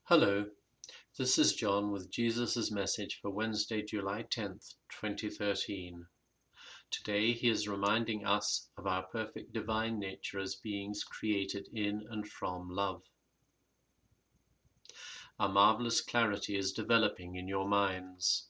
Hello, this is John with Jesus' message for Wednesday, July 10th, 2013. Today he is reminding us of our perfect divine nature as beings created in and from love. A marvelous clarity is developing in your minds.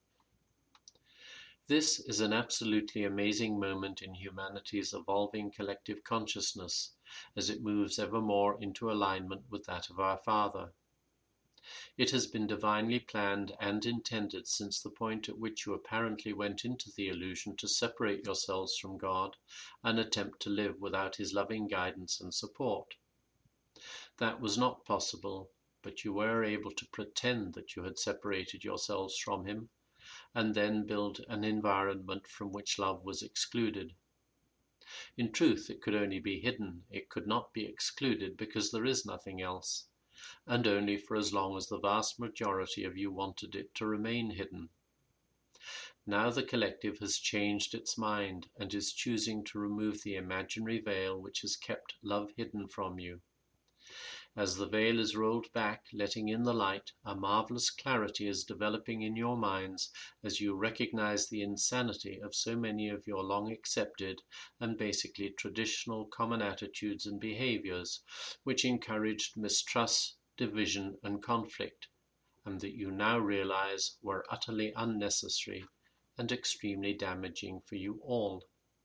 This is an absolutely amazing moment in humanity's evolving collective consciousness as it moves ever more into alignment with that of our Father. It has been divinely planned and intended since the point at which you apparently went into the illusion to separate yourselves from God and attempt to live without His loving guidance and support. That was not possible, but you were able to pretend that you had separated yourselves from Him and then build an environment from which love was excluded. In truth, it could only be hidden. It could not be excluded because there is nothing else, and only for as long as the vast majority of you wanted it to remain hidden. Now the collective has changed its mind and is choosing to remove the imaginary veil which has kept love hidden from you. As the veil is rolled back, letting in the light, a marvelous clarity is developing in your minds as you recognize the insanity of so many of your long accepted and basically traditional common attitudes and behaviors, which encouraged mistrust, division, and conflict, and that you now realize were utterly unnecessary and extremely damaging for you all.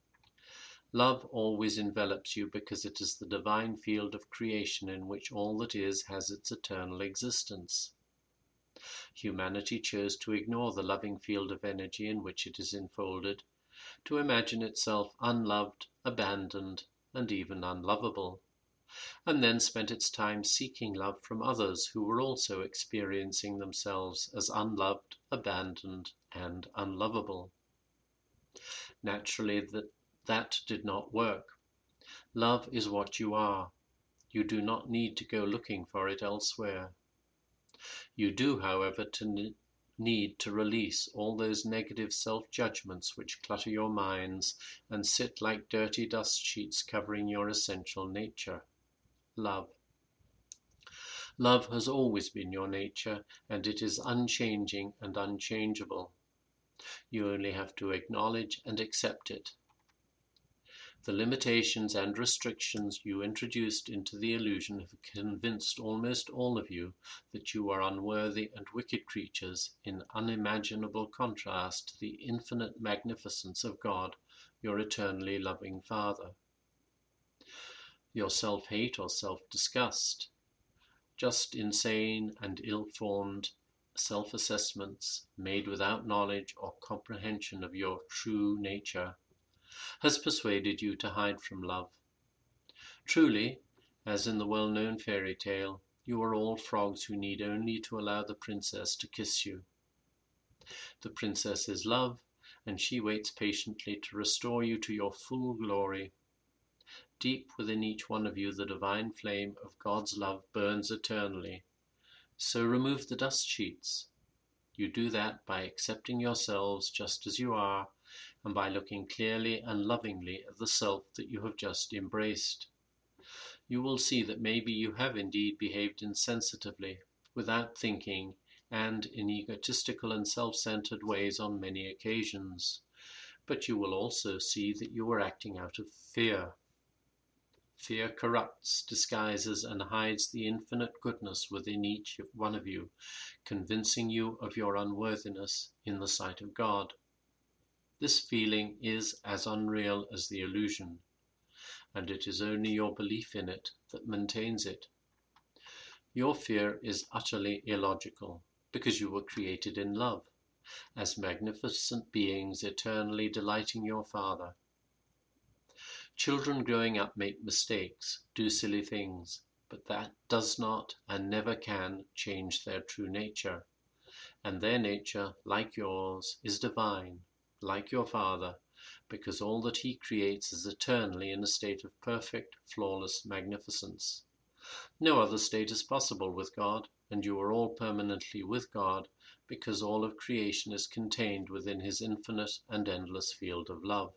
Love always envelops you because it is the divine field of creation in which all that is has its eternal existence. Humanity chose to ignore the loving field of energy in which it is enfolded, to imagine itself unloved, abandoned, and even unlovable, and then spent its time seeking love from others who were also experiencing themselves as unloved, abandoned, and unlovable. Naturally, that did not work. Love is what you are. You do not need to go looking for it elsewhere. You do, however, need to release all those negative self-judgments which clutter your minds and sit like dirty dust sheets covering your essential nature. Love. Love has always been your nature, and it is unchanging and unchangeable. You only have to acknowledge and accept it. The limitations and restrictions you introduced into the illusion have convinced almost all of you that you are unworthy and wicked creatures in unimaginable contrast to the infinite magnificence of God, your eternally loving Father. Your self-hate or self-disgust, just insane and ill-formed self-assessments made without knowledge or comprehension of your true nature, has persuaded you to hide from love. Truly, as in the well-known fairy tale, you are all frogs who need only to allow the princess to kiss you. The princess is love, and she waits patiently to restore you to your full glory. Deep within each one of you the divine flame of God's love burns eternally. So remove the dust sheets. You do that by accepting yourselves just as you are, and by looking clearly and lovingly at the self that you have just embraced. You will see that maybe you have indeed behaved insensitively, without thinking, and in egotistical and self-centered ways on many occasions. But you will also see that you were acting out of fear. Fear corrupts, disguises, and hides the infinite goodness within each one of you, convincing you of your unworthiness in the sight of God. This feeling is as unreal as the illusion, and it is only your belief in it that maintains it. Your fear is utterly illogical, because you were created in love, as magnificent beings eternally delighting your Father. Children growing up make mistakes, do silly things, but that does not and never can change their true nature. And their nature, like yours, is divine, like your Father, because all that He creates is eternally in a state of perfect, flawless magnificence. No other state is possible with God, and you are all permanently with God, because all of creation is contained within His infinite and endless field of love.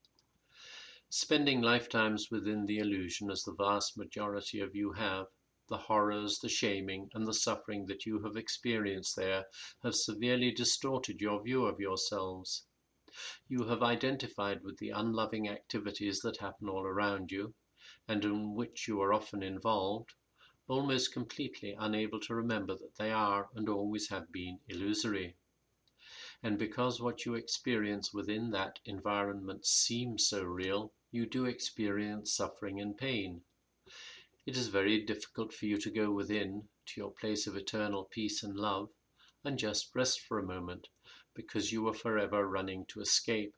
Spending lifetimes within the illusion, as the vast majority of you have, the horrors, the shaming, and the suffering that you have experienced there have severely distorted your view of yourselves. You have identified with the unloving activities that happen all around you, and in which you are often involved, almost completely unable to remember that they are and always have been illusory. And because what you experience within that environment seems so real, you do experience suffering and pain. It is very difficult for you to go within to your place of eternal peace and love and just rest for a moment, because you are forever running to escape.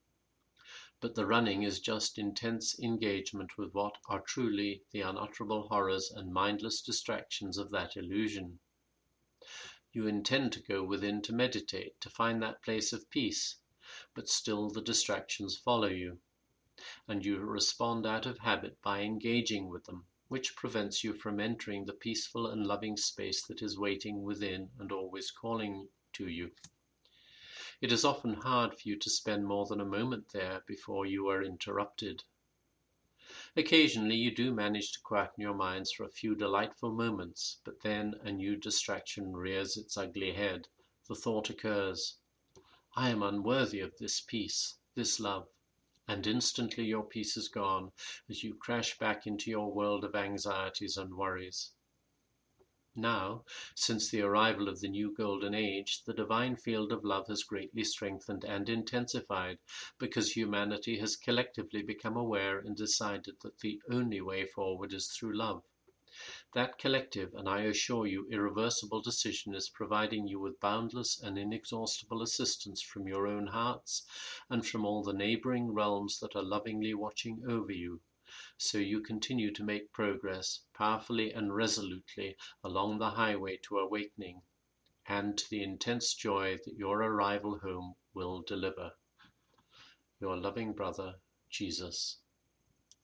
But the running is just intense engagement with what are truly the unutterable horrors and mindless distractions of that illusion. You intend to go within to meditate, to find that place of peace, but still the distractions follow you, and you respond out of habit by engaging with them, which prevents you from entering the peaceful and loving space that is waiting within and always calling to you. It is often hard for you to spend more than a moment there before you are interrupted. Occasionally you do manage to quieten your minds for a few delightful moments, but then a new distraction rears its ugly head. The thought occurs, "I am unworthy of this peace, this love," and instantly your peace is gone as you crash back into your world of anxieties and worries. Now, since the arrival of the new golden age, the divine field of love has greatly strengthened and intensified, because humanity has collectively become aware and decided that the only way forward is through love. That collective, and I assure you irreversible decision, is providing you with boundless and inexhaustible assistance from your own hearts and from all the neighboring realms that are lovingly watching over you. So you continue to make progress powerfully and resolutely along the highway to awakening and to the intense joy that your arrival home will deliver. Your loving brother, Jesus.